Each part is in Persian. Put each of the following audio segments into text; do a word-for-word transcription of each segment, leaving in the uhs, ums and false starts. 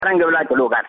رنگ ولایت لوگر.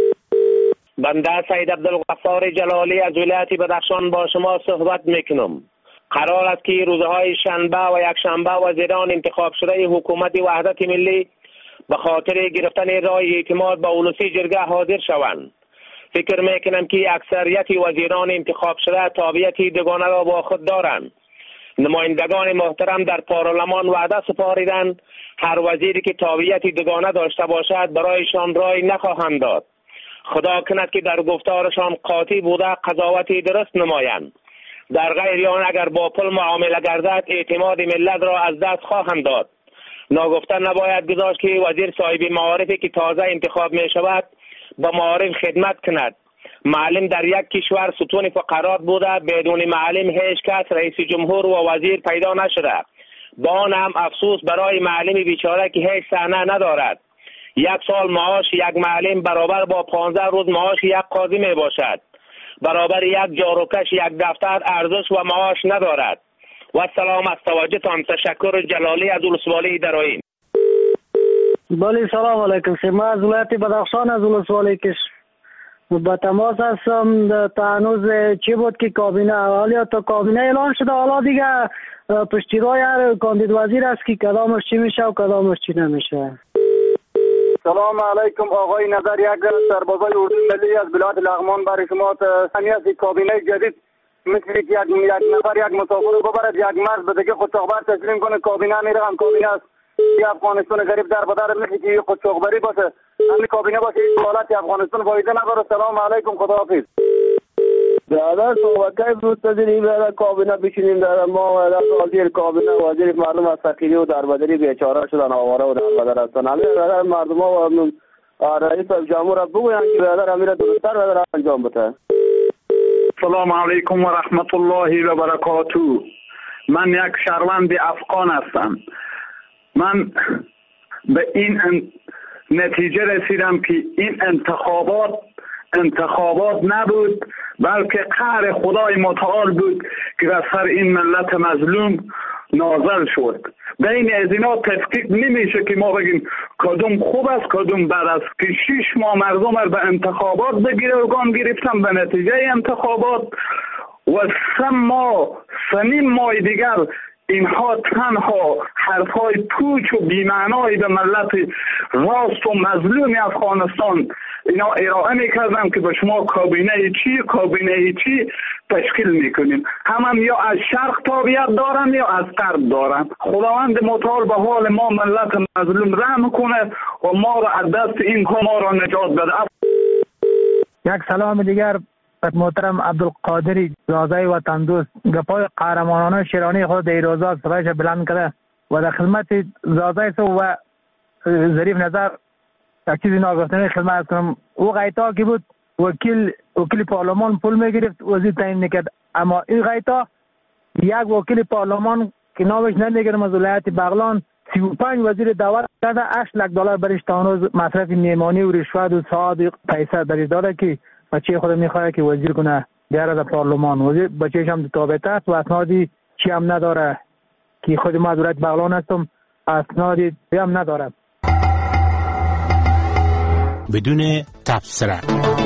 بنده سید عبدالغفار جلالی از ولایت بدخشان با شما صحبت میکنم. قرار است که روزهای شنبه و یک شنبه وزیران انتخاب شده حکومت وحدت ملی به خاطر گرفتن رای اعتماد به اولوسی جرگه حاضر شوند. فکر میکنم که اکثریت وزیران انتخاب شده تابعیت دوگانه را با خود دارند. نمایندگان محترم در پارلمان وعده سپاریدند هر وزیری که تابعیت دوگانه داشته باشد برایشان رای نخواهند داد. خدا کند که در گفتارشان قاطع بوده قضاوتی درست نمایند. در غیر آن اگر با پل معامله گردد اعتماد ملت را از دست خواهند داد. ناگفته نباید گذاشت که وزیر صاحب معارفی که تازه انتخاب می شود با معارف خدمت کند. معلم در یک کشور ستون فقرات بوده، بدون معلم هیچ کس رئیس جمهور و وزیر پیدا نشده. با آن هم افسوس برای معلم بیچاره که هیچ صحنه ندارد. یک سال معاش یک معلم برابر با پانزده روز معاش یک قاضی می باشد. برابر یک جاروکش یک دفتر ارزش و معاش ندارد. و سلام از توجهتان. تشکر. جلالی از ولسوالی درائیم. بله سلام علیکم. ما از ولایت بدخشان از ولسوالی کش با تماس هستم. تا هنوز چی بود که کابینه حالا تا کابینه اعلان شده، حالا دیگه پشتیبانی هر کاندید وزیر است که کدامش چی میشه و کدامش چی نمیشه. سلام علیکم آقای نظر یک سربازای اردو ملی از ولایت لغمان برای شما تسلیت کابینه جدید مثل یک یک نفر یک مسافر رو ببرد یک مرد به دیگه قاچاقبر تسلیم کنه. کابینه میرم کابینه است که افغانستان غریب در بدر مثل که قاچاقبری باشه. همین کابینه باشه این حالت افغانستان فایده نداره. سلام علیکم خداحافظ. در صحبتای بود دادیم در کابینه بشینیم در ما در وزیر کابینه وزیر مردم از فقیری و دربدری بیچاره شدن آواره و دربدر هستن. همین در مردم ها و رئیس جمهور بگوین که در امیر درستر در انجام بده. سلام علیکم و رحمت الله و برکاته. من یک شهروند افغان هستم. من به این نتیجه رسیدم که این انتخابات انتخابات نبود بلکه قهر خدای متعال بود که بر سر این ملت مظلوم نازل شد. بین از اینا تفکیک نمیشه که ما بگیم کدوم خوب است کدوم بد است. که شش ماه مردم به انتخابات بگیره و گام گرفتن به نتیجه انتخابات و سه ماه سنیم ماه دیگر اینها تنها حرفای پوچ و بی‌معنایی به ملت راست و مظلوم افغانستان اینا ارائه میکردن که به شما کابینه چی کابینه چی تشکیل میکنیم. همان یا از شرق تابعیت دارن یا از غرب دارن. خداوند متعال به حال ما ملت مظلوم رحم کنه و ما را از دست این ما را نجات بده. یک سلام دیگر محترم عبدالقادری زازای وطن دوست گپای قهرمانانه شیرانی خود در روزا صدایش بلند کرده و در خدمت زازای سو و ظریف نظر یک چیزی ناگفتنی خدمت کنم. او غیتا که بود وکیل وکیل پارلمان پول میگرفت وزیر تعیین میکرد، اما این غیتا یک وکیل پارلمان که نامش نمیگیرم از ولایت بغلان سی و پنج وزیر دولت کرده هشت لک دلار برش تا هنوز مصرف میمانی و رشوت و ساعت پیسه درش داره که بچه خود میخواه که وزیر کنه بیاره در پارلمان. وزیر بچهش هم تابعیت است و اسنادی چی هم نداره که خود ما از ولایت بغلان هستم اسنادی هم نداره. بدون تبصره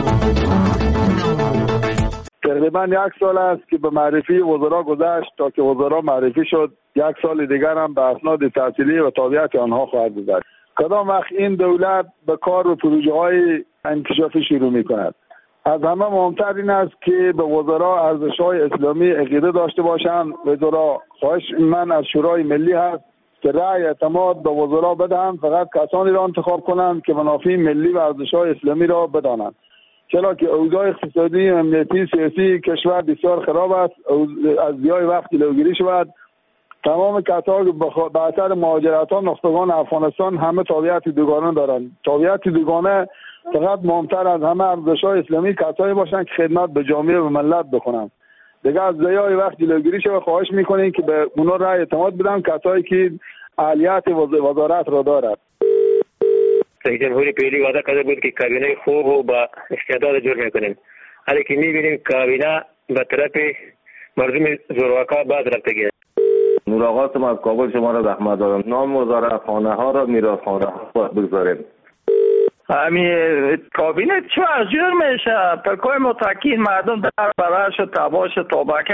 تقریبا یک سال است که به معرفی وزرا گذشت تا که وزرا معرفی شد. یک سال دیگر هم به اسناد تحصیلی و تابعیت آنها خواهد گذشت. کدام وقت این دولت به کار و پروژه های انکشافی شروع می کند؟ از همه مهمتر این است که به وزرا ارزش‌های اسلامی عقیده داشته باشند. وزرا خواهش من از شورای ملی هست که رأی اعتماد به وزرا بدهند. فقط کسانی را انتخاب کنند که منافع ملی و ارزش‌های اسلامی را بدانند. چرا که اوضاع اقتصادی و امنیتی سیاسی کشور بسیار خراب است. از زیای وقت جلوگیری شود. تمام کسانی به اثر مهاجرت ها نخبگان افغانستان همه تابعیت دوگانه دارند. تابعیت دوگانه فقط مهمتر از همه ارزش‌های اسلامی کسایی باشند که خدمت به جامعه و ملت بکنند. دیگه از ضیاع وقت جلوگیری شود. خواهش میکنیم که به اونا رأی اعتماد بدن کسایی که اهلیت وزارت را دارد. رئیس جمهوری پیلی وعده کرده بود که کابینه خوب و با استعداد جور میکنیم، ولی که میبینیم کابینه به طرف مردم زورواکا باز رفته گیره. نور آقا از کابل شما را رحمت دارم. نام وزارت خانه ها را میراث خانه ها بگذاریم. همین کابینه چه از جور میشه پکای متقین مردم در برش و تباش و طابقه.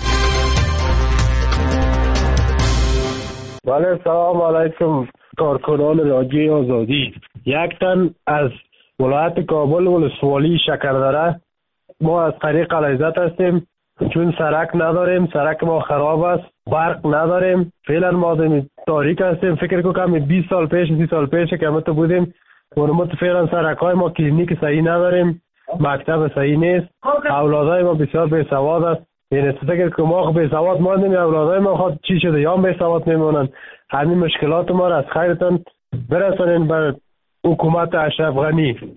بله سلام علیکم کارکنان رادیوی آزادی. یک تن از ولایت کابل ولسوالی شکردره. ما از طریق علیزت هستیم چون سرک نداریم، سرک ما خراب است، برق نداریم. فعلا ما دمی تاریک هستیم. فکر کنم بیست سال پیش سی سال پیش که ما تو بودیم ورمت فعلا سرک های ما کلینیک صحیح نداریم، مکتب صحیح نیست، اولادای ما بسیار بی سواد است. یعنی فکر که ما بی سواد ماندیم، اولادای ما خود چی شده یا بی سواد میمونن. همین مشکلات ما را از خیرتان برسانین بر حکومت اشرف غنی.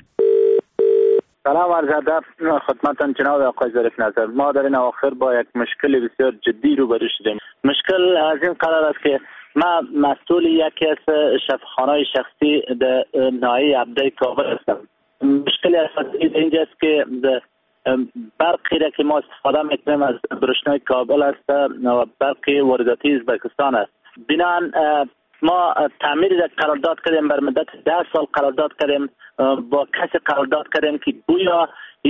سلام عرض ادب خدمتتان جناب آقای ظریف نظر. ما در این اواخر با یک مشکل بسیار جدی روبرو شدیم. مشکل از این قرار است که ما مسئول یکی از شفاخانه‌های شخصی در ناحیه عبدی کابل هستم. مشکل اساسی اینجاست که برقی را که ما استفاده میکنیم از برشنای کابل است و برقی وارداتی ازبکستان است. بنابراین ما تعمیر را قرارداد کردیم، بر مدت ده سال قرارداد کردیم، با کسی قرارداد کردیم که گویا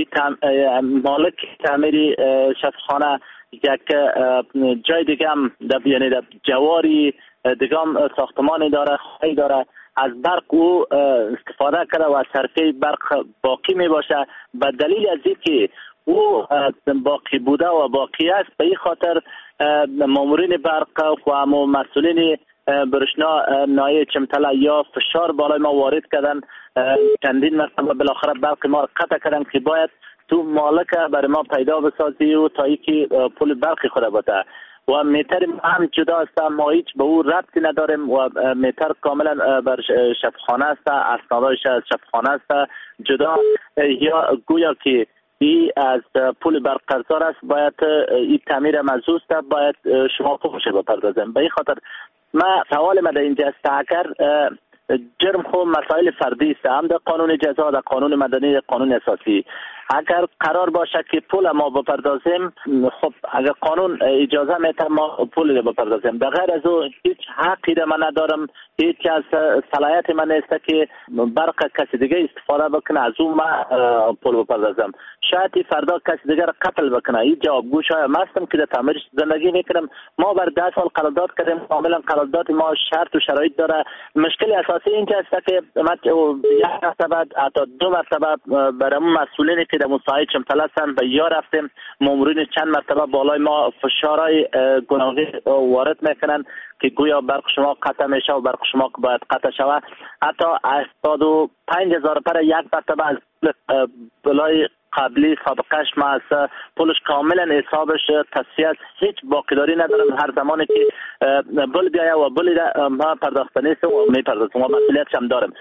مالک تعمیر شفاخانه یک جای دیگه هم یعنی در جواری دیگه هم ساختمانی داره، خواهی داره، از برق او استفاده کرده و صرفه برق باقی می باشه. به دلیل از اینکه او باقی بوده و باقی است، به این خاطر مامورین برق و مسئولین برشنا ناحیه چمتله یا فشار بالای ما وارد کردن، چندین مرتبه بالاخره برق ما قطع کردن که باید تو مالک برای ما پیدا بسازی و تا اینکه پول برق خود بوده. و میتر هم جدا است، ما هیچ به او ربطی نداریم و میتر کاملا بر شفاخانه است، اسنادش از شفاخانه است جدا. یا گویا که ای از پول برق قرضدار است، باید این تعمیر مزوست باید شما پولش بپردازیم. به این خاطر ما سوال ما در اینجا است، اگر جرم خو مسائل فردی است، هم در قانون جزا، در قانون مدنی، در قانون اساسی، اگر قرار باشه که پول ما بپردازیم، خب اگر قانون اجازه میده ما پول رو بپردازیم. به غیر از او هیچ حقی را من ندارم، هیچ از صلاحیت من نیست که برق کسی دیگه استفاده بکنه از اون ما پول بپردازم. شاید فردا کسی دیگه را قتل بکنه. این جوابگو شاید ما هستم که در تعمیرش زندگی میکنم. ما بر ده سال قرارداد کردیم، کاملا قرارداد ما شرط و شرایط داره. مشکل اساسی اینجا است که ما یک مرتبه حتی دو مرتبه برای مسئولین که در مساعد چمتله هستن به یا رفتیم، مامورین چند مرتبه بالای ما فشارهای گوناگون وارد میکنن که گویا برق شما قطع میشه و برق شما باید قطع شود. حتی هفتاد و پنج هزار پر یک مرتبه از بلای قبلی سابقش ما از پولش کاملا حسابش تصفیه، هیچ باقیداری ندارم. هر زمانی که بل بیایه و بلی ما پرداخته نیست و میپردازم و مسئولیتش هم دارم.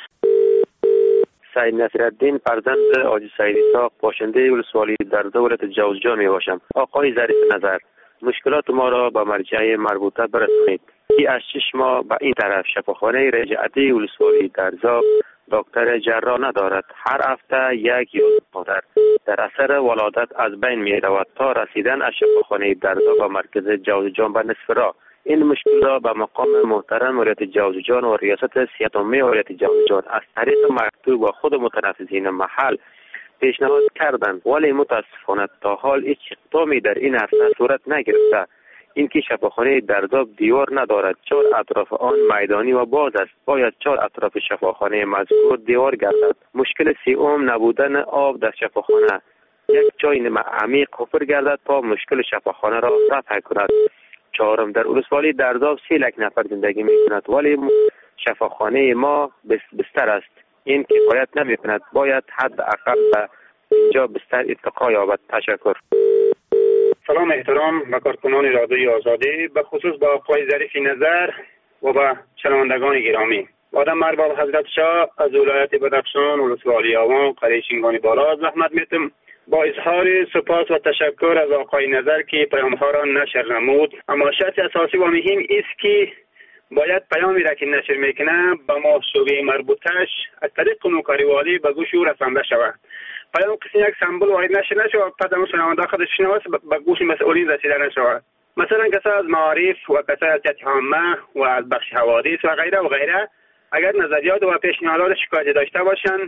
سعید نصیرالدین فرزند حاجی سعید اسحاق، باشنده ولسوالی در دولت جوزجان می باشم. آقای ظریف نظر، مشکلات ما را به مرجع مربوطه برسانید. ای از شش ماه به این طرف شفاخانه رجعتی ولسوالی در زاب دکتر جراح ندارد. هر هفته یک یا دو مادر در اثر ولادت از بین می رود تا رسیدن از شفاخانه در زاب به مرکز جوزجان به نصف راه. این مشکل را به مقام محترم ولایت جوزجان و ریاست صحت عامه ولایت جوزجان از طریق مکتوب و خود متنفذین محل پیشنهاد کردند، ولی متاسفانه تا حال هیچ اقدامی در این عرصه صورت نگرفته. اینکه شفاخانه در زاب دیوار ندارد، چهار اطراف آن میدانی و باز است، باید چهار اطراف شفاخانه مذکور دیوار گردد. مشکل سوم نبودن آب در شفاخانه، یک جای عمیق حفر گردد تا مشکل شفاخانه را رفع کند. چهارم در ولسوالی در زاب سی لک نفر زندگی می کند، ولی شفاخانه ما بستر است. این کفایت نمی کند، باید حداقل به اینجا بستر ارتقا یابد. تشکر. سلام احترام به کارکنان رادیوی آزادی، به خصوص با آقای ظریف نظر و به شنوندگان گرامی. آدم مرباب حضرت شاه از ولایت بدخشان ولسوالی آوان قریه شینگانی بالا زحمت میتم با اظهار سپاس و تشکر از آقای نظر که پیامها را نشر نمود. اما شرط اساسی و مهم است که باید پیامی را که نشر میکنه به ما شعبه مربوطش از طریق نوکری والی به گوش او رسانده شود. پیام کسی یک سمبل واحد نشر نشود، پس اون شنونده خودش شنوست به گوش مسئولین رسیده نشود. مثلا کسا از معارف و کسا از جهت عامه و از بخش حوادث و غیره و غیره اگر نظریات و پیشنهادات شکایتی داشته باشند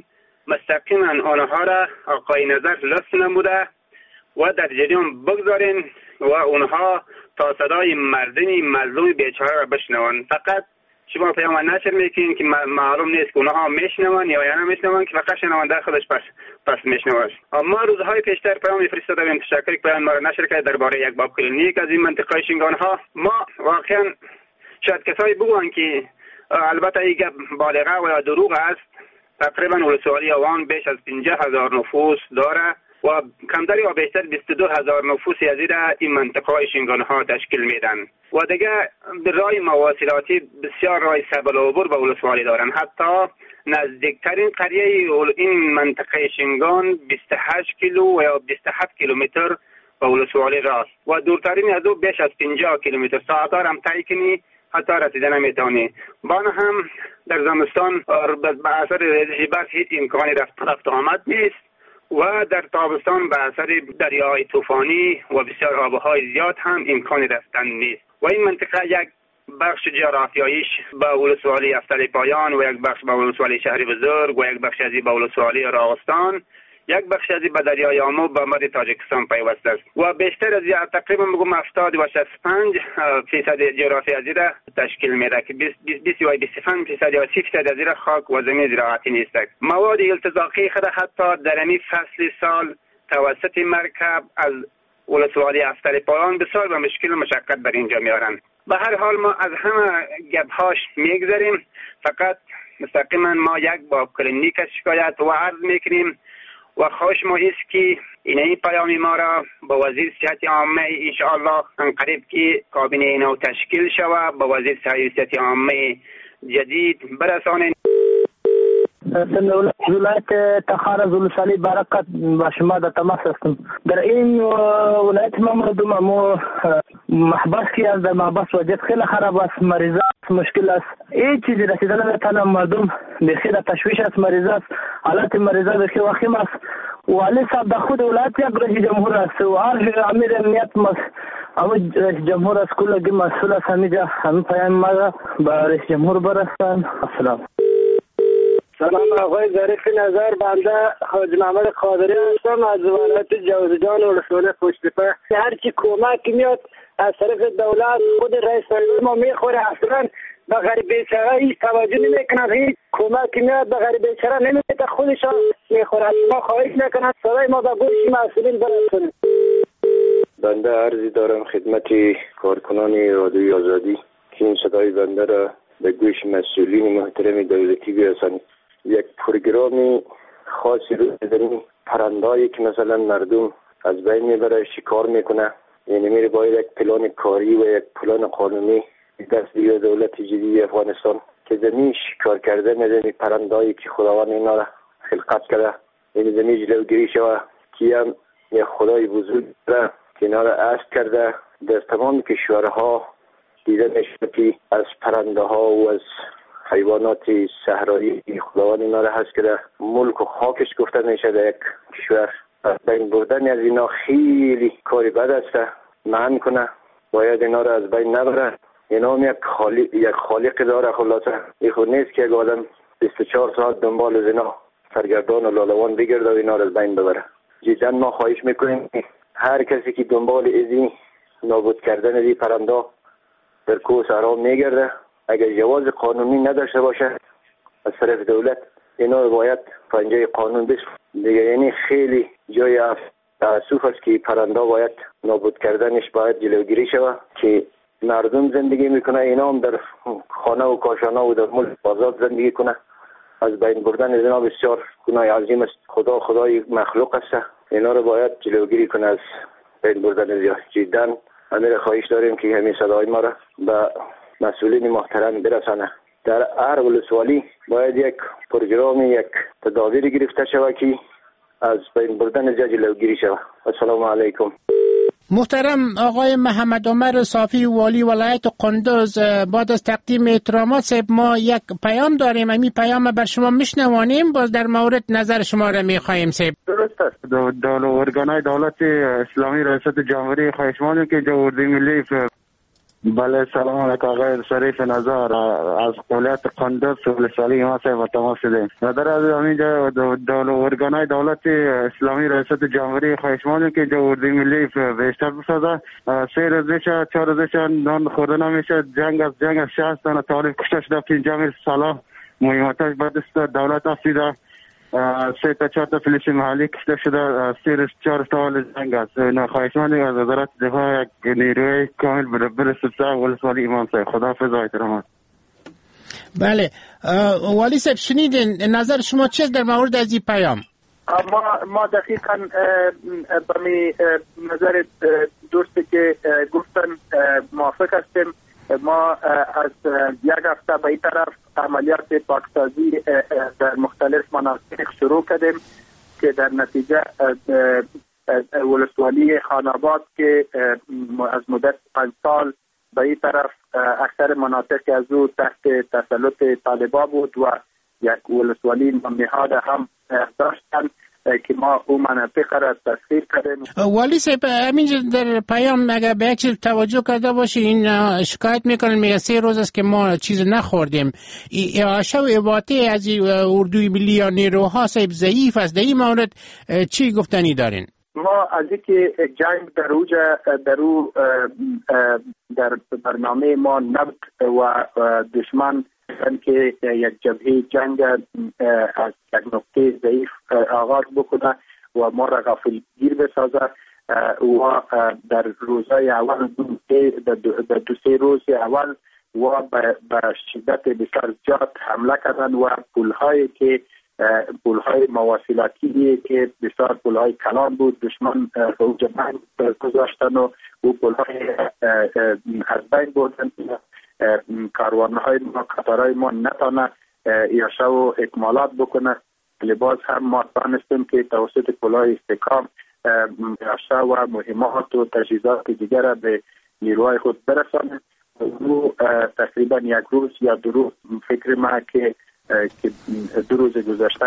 مستقیما آنها را آقای نظر لطف نموده و در جریان بگذارین و اونها تا صدای مردمی مظلوم بیچاره را بشنوند. فقط شما پیام نشر میکنین که معلوم نیست که اونها میشنوند یا یا نمیشنوند، که فقط شنونده خودش پس پس میشنوند. ما روزهای پیشتر پیام فرستاده بودیم، تشکر که پیام ما را نشر کرد درباره یک باب کلینیک از این منطقه شینگان ها. ما واقعا شاید کسایی بگویند که البته این بالغه و یا دروغ است. تقریبا ولسوالی آوان بیش از پنجاه هزار نفوس داره و کمتری و بیشتر بیست و دو هزار نفوسی از این منطقه شینگان ها تشکیل میدن و دیگه به راه مواصلاتی بسیار راه سبل عبور به ولسوالی دارن. حتی نزدیکترین قریه این منطقه شینگان بیست و هشت کیلو و یا بیست و هفت کیلومتر به ولسوالی راست و دورترین از او بیش از پنجاه کیلومتر. ساعت‌ها هم طی کنی حتی رسیده نمیتونی. بان هم در زمستان به اثر ریزش برف هیچ امکانی رفت رفت آمد نیست و در تابستان به اثر دریای طوفانی و بسیار آبهای زیاد هم امکانی رفتن نیست و این منطقه یک بخش جغرافیاییش به ولسوالی افتل پایان و یک بخش به ولسوالی شهری بزرگ و یک بخش از به ولسوالی راغستان، یک بخش از به دریای آمو به مرز تاجیکستان پیوسته است و بیشتر از تقریبا میگم هفتاد و شصت و پنج فیصد جغرافی از را تشکیل میده که بیست و بیست و پنج فیصد یا سی فیصد از را خاک و زمین زراعتی نیست. مواد التزاقی خود حتی در این فصل سال توسط مرکب از ولسوالی افتل پایان بسیار به مشکل و مشقت بر اینجا میارن. به هر حال ما از همه گپ‌هاش میگذریم، فقط مستقیما ما یک باب کلینیک شکایت و عرض میکنیم و خواهش ما است که این پیام ما را با وزیر صحت عامه انشاءالله انقریب که کابینه اینو تشکیل شود با وزیر صحت عامه جدید برسانید. ولایت تخار زلزله برکت با شما در تماس هستم. در این ولایت ما مردم ما محبس کی از در محبس وضعیت خیلی خراب است، مریضات مشکل است، این چیزی رسیدن نمیتونه، مردم بخیر تشویش است، مریضات حالت مریضات بخیر وخیم است. والی صاحب در خود ولایت یک رئیس جمهور است و هر امیر امنیت مس اما رئیس جمهور است کل مسئول است، همیجا همین پیام ما با رئیس جمهور برسان. السلام. سلام آقای ظریف نظر، بنده حاج محمد قادری هستم از ولایت جوزجان و ولسوالی پشت‌تپه. هر چی کمک میاد از طرف دولت خود رئیس ما میخوره، اصلا به غریب بیچاره هیچ توجه نمیکنه، هیچ کمک میاد به غریب بیچاره نمیده، خودشان میخوره. ما خواهش میکنم صدای ما به گوش مسئولین برسونه. بنده عرضی دارم خدمت کارکنان رادیوی آزادی که این صدای بنده را به گوش مسئولین محترم دولتی برسانید. یک پروگرامی خاصی رو داریم، پرندهایی که مثلا مردم از بین میبره شکار میکنه، یعنی میره باید یک پلان کاری و یک پلان قانونی دست دیگه دولت جدید افغانستان که زمین شکار کرده میدونی پرندهایی که خداوند اینا را خلقت کرده، یعنی زمین جلوگیری شوه که هم یک خدای بزرگ را که اینا را اسب کرده. در تمام کشورها دیده میشه که از پرنده ها و از حیوانات صحرایی خداوند اینا را هست کرده، ملک و خاکش گفته میشه در یک کشور. از بین بردن از اینا خیلی کاری بد است، معنی کنه باید اینا را از بین نبره. اینا هم یک خالق یک خالق داره، خلاصه این خود نیست که یک آدم بیست و چهار ساعت دنبال از اینا سرگردان و لالوان بگرده و اینا را از بین ببره. جدا ما خواهش میکنیم هر کسی که دنبال از این نابود کردن از این پرنده در کوه صحرا میگرده، اگر جواز قانونی نداشته باشه از طرف دولت اینا باید پنجه قانون بس دیگه. یعنی خیلی جای تاسف است که پرنده باید نابود کردنش باید جلوگیری شود که مردم زندگی میکنه، اینا هم در خانه و کاشانه و در ملک آزاد زندگی کنه. از بین بردن اینا بسیار گناه عظیم است. خدا خدای مخلوق است، اینا رو باید جلوگیری کنه از بین بردن اینا. جدا همین خواهش داریم که همین صدای ما را به مسئولین محترم برسانه. در هر ولسوالی باید یک پروگرام یک تدابیر گرفته شود که از بین بردن جلوگیری شود. السلام علیکم. محترم آقای محمد عمر صافی والی ولایت قندوز، بعد از تقدیم احترامات صاحب ما یک پیام داریم، امی پیام بر شما میشنوانیم، باز در مورد نظر شما را میخواهیم صاحب. درست است. دولت ارگانای دولت اسلامی ریاست جمهوری خواهش می‌کنم که جمهوری ملی بله سلام علیکم آقای شریف نظر از قولیت قندوز ولسوالی ما صاحب تماس شدیم و در از همینجا ارگانهای دولت اسلامی ریاست جمهوری خواهش می‌کنیم که جو اردوی ملی بیشتر بسازه. سه روز میشه چهار روز میشه نان خوردن نمیشه، جنگ از جنگ از شصت تن طالب کشته شده، پنجاه میل سلاح مهماتش به دست دولت افتیده، سه تا چهار تا پلیس محلی کشته شده، سه روز چهار سال جنگ است. خواهش می‌کنیم از وزارت دفاع یک نیروی کامل برسد تا ولسوالی امام صاحب. خداحافظ و احترامات. بله والی صاحب شنیدین، نظر شما چیست در مورد از این پیام؟ ما ما دقیقاً به می نظر دوستی که گفتن موافق هستیم. ما از یک هفته به این طرف عملیات پاکسازی در مختلف مناطق شروع کردیم که در نتیجه ولسوالی خاناباد که از مدت پنج سال به این طرف اکثر مناطق از او تحت تسلط طالبان بود و یک ولسوالی نهاد هم داشتند که ما اون مناطق را تسخیر کردیم. والی صاحب همینجا در پیام اگر به یک چیز توجه کرده باشی، این شکایت میکنن میگه سه روز است که ما چیز نخوردیم. اعاشه و اباطه از اردوی ملی یا نیروها صاحب ضعیف است. در این مورد چی گفتنی دارین؟ ما از اینکه جنگ در اوج در او در برنامه ما نبود و دشمن که یک جبهه جنگ از یک نقطه ضعیف آغاز بکنه و ما را غافلگیر بسازه و در روزهای اول در دو سه روز اول و به شدت بسیار زیاد حمله کردن و پولهایی که پولهای مواصلاتی که بسیار پولهای کلان بود دشمن روج بند گذاشتن و او پولهای از بین بردن. کاروانهای ما قطارهای ما نتانه ایاشه و اکمالات بکنه. لباس هم ما تانستیم که توسط پولهای استحکام ایاشه و مهمات و تجهیزات دیگر به نیروهای خود برسانه. او تقریبا یک روز یا دو روز فکر ما که که دو روز گذشته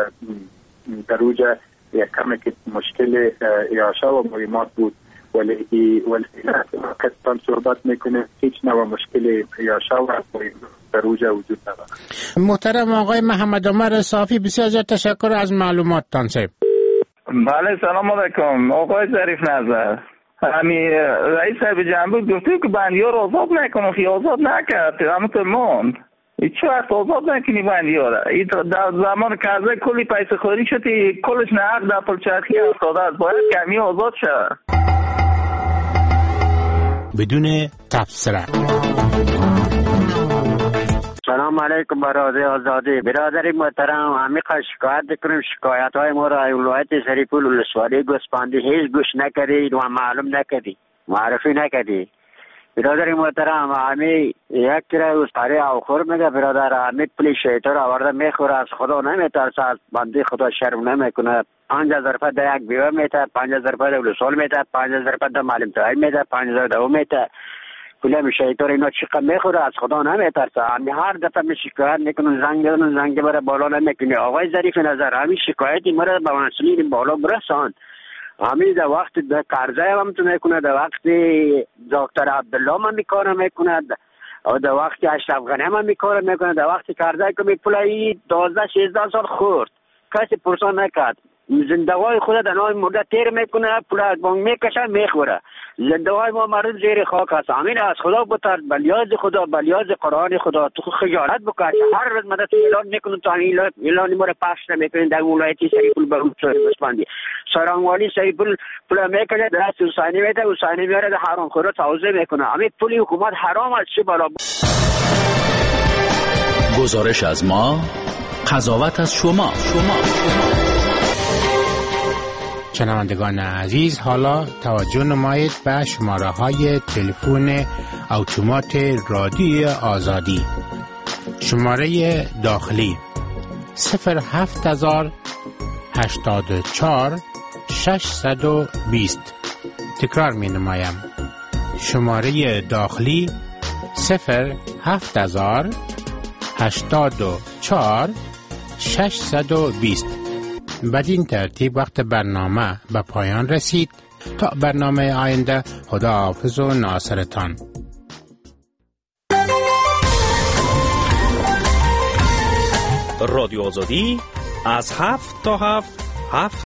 در اوج یک کمی که مشکل ایاشه و مهمات بود، ولی ولی کتان صحبت میکنه هیچ نوع مشکل ایاشه و در اوج وجود نداره. محترم آقای محمد عمر صافی، بسیار زیاد تشکر از معلوماتتان صاحب. بله سلام علیکم آقای ظریف نظر. همین رئیس صاحب جمهوری گفته که بندی‌ها رو آزاد نکنه، خیلی آزاد نکرد، همونطور موند. هیچ وقت آزاد نکنی بندی‌ها را. این در زمان کرزی کلی پیسه خوری شدی، کلش نهق در پلچرخی افتاده است، باید کمی آزاد شد. بدون تبصره. سلام علیکم برادر آزادی. برادر محترم عمیق شکایت کنیم، شکایت های ما را ولایت شریف ولسوالی گوسپندی هیچ گوش نکردید و معلوم نکردید، معرفی نکردید. برادر محترم همی یک کره استاری آخر میگه برادر همی پلی شیطان آورده میخوره، از خدا نمیترسه، از بنده خدا شرم نمیکنه. پنج هزار روپیه در یک بیوه میته، پنج هزار روپیه در ولسوال میته، پنج هزار روپیه در معلم تایی میته، پنج هزار دو میته. پلی شیطان اینا چقدر میخوره، از خدا نمیترسه. همی هر دفعه می شکایت میکنن، زنگ دارن زنگ بره بالا نمیکنه. آقای ظریف نظر همی شکایتی مرا به مسئولین بالا برسان. همین در وقت در کرزی هم تو میکنه، در وقت دکتر عبدالله هم میکاره میکنه، در وقت اشرف غنی هم میکاره میکنه، در وقت کرزی که میپلایی دوازده شانزده سال خورد، کسی پرسان نکرد. زندگی خود در نام مرده تیر میکنه، پول بانگ میکشه میخوره. زندگی ما مردم زیر خاک هست. همین از خدا بتر، بلیاز خدا، بلیاز قرآن خدا، تو خجالت بکش. هر روز مدت اعلان میکنن، تا اعلان اعلان ما رو پخش نمیکنن در ولایتی شریف البسپندی. سرانوالی شریف پول میکشه، دست حسینی میده، حسینی میاره در حرام خوره توزیع میکنه. همین پولی حکومت حرام است. چه بالا گزارش از ما، قضاوت از شما. شما شنوندگان عزیز، حالا توجه نمایید به شماره های تلفن اتومات رادیوی آزادی. شماره داخلی صفر هفت هزار هشتاد و چهار ششصد و بیست. تکرار می نمایم. شماره داخلی صفر هفت هزار هشتاد و چهار ششصد و بیست. بدین ترتیب وقت برنامه به پایان رسید. تا برنامه آینده، خدا حافظ و ناصرتان. رادیو آزادی از هفت تا هفت هفت